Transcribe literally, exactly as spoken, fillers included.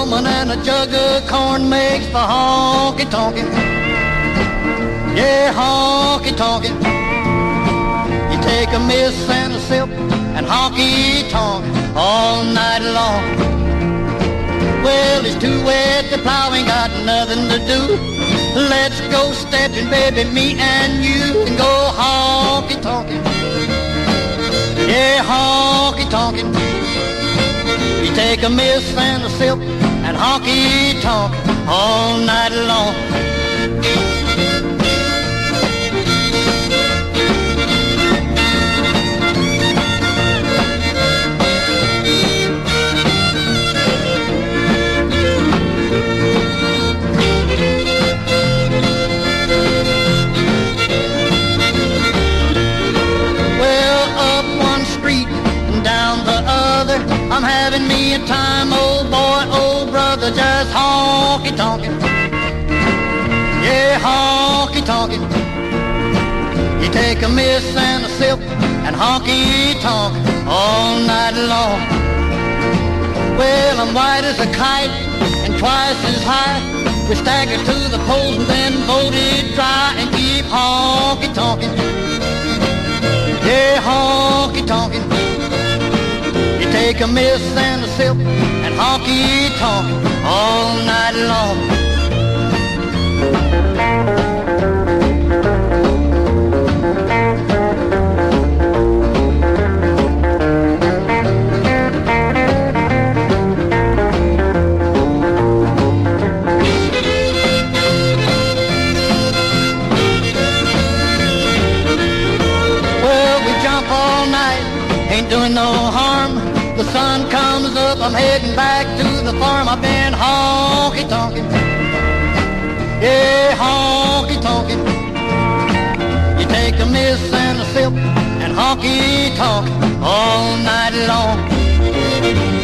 woman and a jug of corn makes for honky-tonkin'. Yeah, honky-tonkin'. You take a miss and a sip and honky-tonk all night long. Well, it's too wet to plow, ain't got nothing to do. Let's go stepping, baby, me and you, and go honky-tonkin'. Yeah, honky-tonkin'. You take a miss and a sip and honky-tonk all night long. I'm having me a time, old boy, old brother, just honky-tonkin'. Yeah, honky-tonkin'. You take a miss and a sip and honky-tonk all night long. Well, I'm white as a kite and twice as high. We stagger to the polls and then vote it dry and keep honky-tonkin'. Yeah, honky-tonkin'. Take a miss and a sip and honky-tonk all night long. Well, we jump all night, ain't doing no harm. The sun comes up, I'm heading back to the farm. I've been honky-tonkin'. Yeah, honky-tonkin'. You take a miss and a sip and honky-tonk all night long.